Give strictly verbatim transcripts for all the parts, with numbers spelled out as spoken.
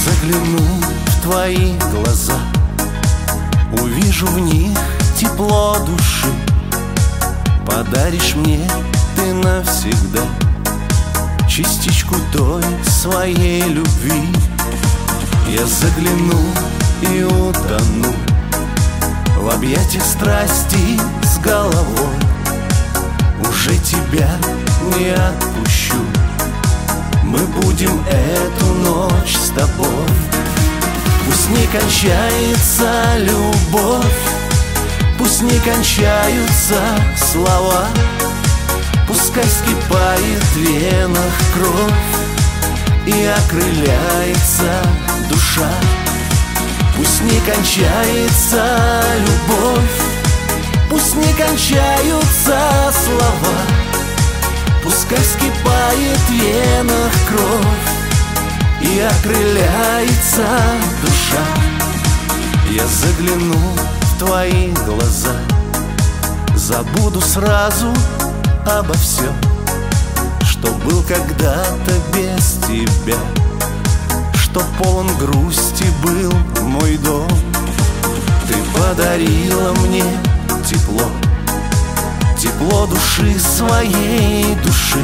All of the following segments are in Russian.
загляну в твои глаза, увижу в них тепло души. Подаришь мне ты навсегда частичку той своей любви. Я загляну и утону в объятиях страсти с головой. Уже тебя не отпущу, мы будем эту ночь с тобой. Пусть не кончается любовь, пусть не кончаются слова, пускай вскипает в венах кровь и окрыляется душа. Пусть не кончается любовь, пусть не кончаются слова, пускай вскипает в венах кровь и окрыляется душа. Я загляну в твои глаза, забуду сразу обо всем, что был когда-то без тебя, что полон грусти был мой дом. Ты подарила мне тепло, тепло души своей души,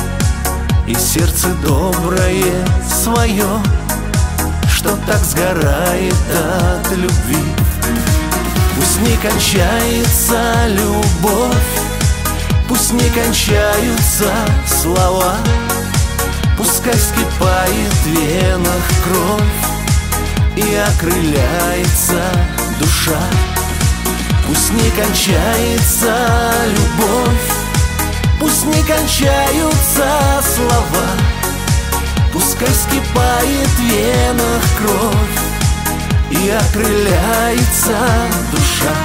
и сердце доброе свое, что так сгорает от любви. Пусть не кончается любовь, пусть не кончаются слова, пускай вскипает в венах кровь и окрыляется душа. Пусть не кончается любовь, пусть не кончаются слова, пускай вскипает в венах кровь и окрыляется душа.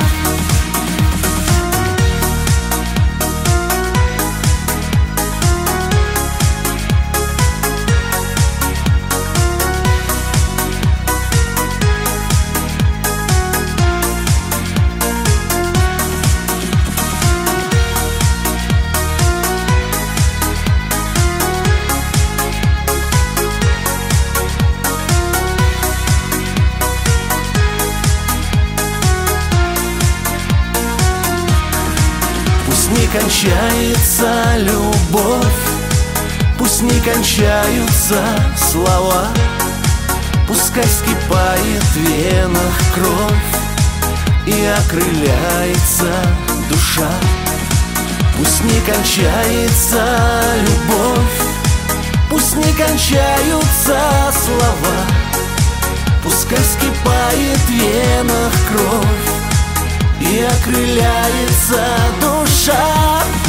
Пусть не кончается любовь, пусть не кончаются слова, пускай вскипает в венах кровь и окрыляется душа. Пусть не кончается любовь, пусть не кончаются слова, пускай вскипает в венах кровь и окрыляется душа.